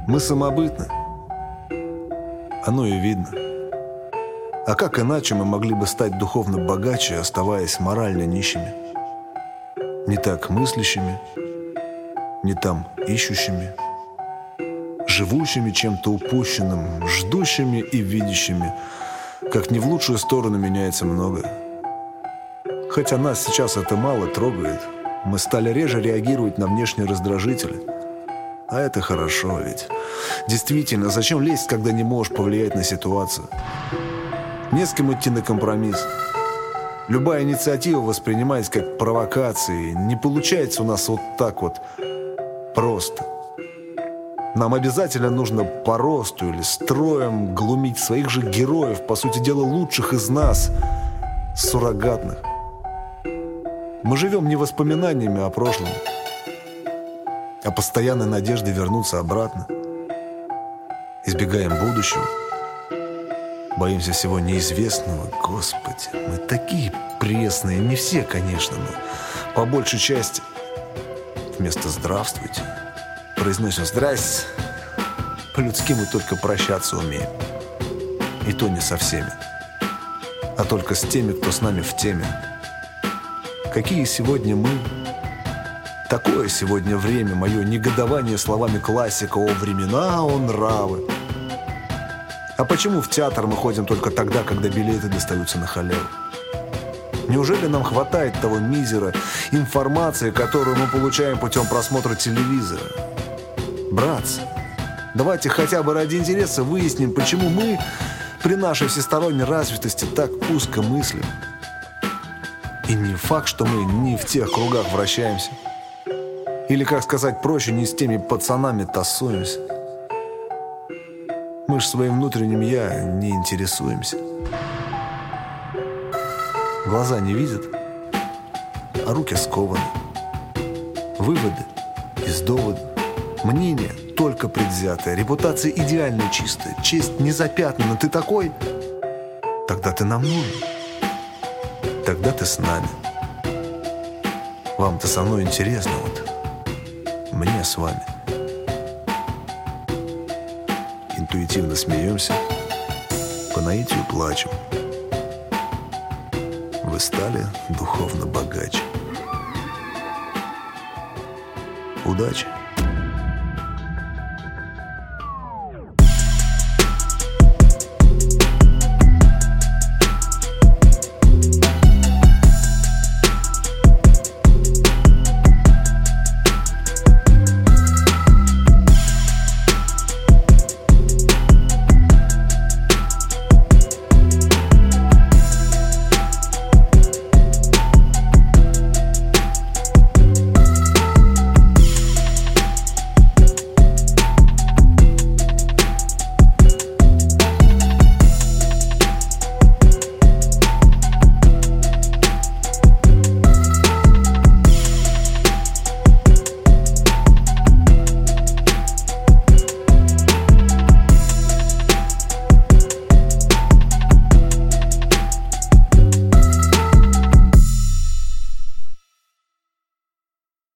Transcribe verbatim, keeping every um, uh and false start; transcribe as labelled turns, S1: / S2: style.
S1: Мы самобытны. Оно и видно. А как иначе мы могли бы стать духовно богаче, оставаясь морально нищими? Не так мыслящими, не там ищущими, живущими чем-то упущенным, ждущими и видящими, как не в лучшую сторону меняется многое. Хотя нас сейчас это мало трогает, мы стали реже реагировать на внешние раздражители. А это хорошо, ведь действительно, зачем лезть, когда не можешь повлиять на ситуацию? Не с кем идти на компромисс. Любая инициатива воспринимается как провокация. Не получается у нас вот так вот просто. Нам обязательно нужно по росту или строем глумить своих же героев, по сути дела, лучших из нас, суррогатных. Мы живем не воспоминаниями о прошлом, а постоянной надеждой вернуться обратно. Избегаем будущего. Боимся всего неизвестного. Господи, мы такие пресные. Не все, конечно, но по большей части. Вместо «здравствуйте» произносим «здрасте». По-людски мы только прощаться умеем. И то не со всеми, а только с теми, кто с нами в теме. Какие сегодня мы? Такое сегодня время, мое негодование словами классика «О времена, о нравы». А почему в театр мы ходим только тогда, когда билеты достаются на халяву? Неужели нам хватает того мизера информации, которую мы получаем путем просмотра телевизора? Братцы, давайте хотя бы ради интереса выясним, почему мы при нашей всесторонней развитости так узко мыслим. И не факт, что мы не в тех кругах вращаемся. Или, как сказать проще, не с теми пацанами тасуемся. Мы ж своим внутренним «я» не интересуемся. Глаза не видят, а руки скованы. Выводы из довода. Мнение только предвзятое. Репутация идеально чистая. Честь не запятнана. Ты такой? Тогда ты нам нужен. Тогда ты с нами. Вам-то со мной интересно, вот. Мне с вами. Интуитивно смеемся, по наитию плачем. Вы стали духовно богаче. Удачи!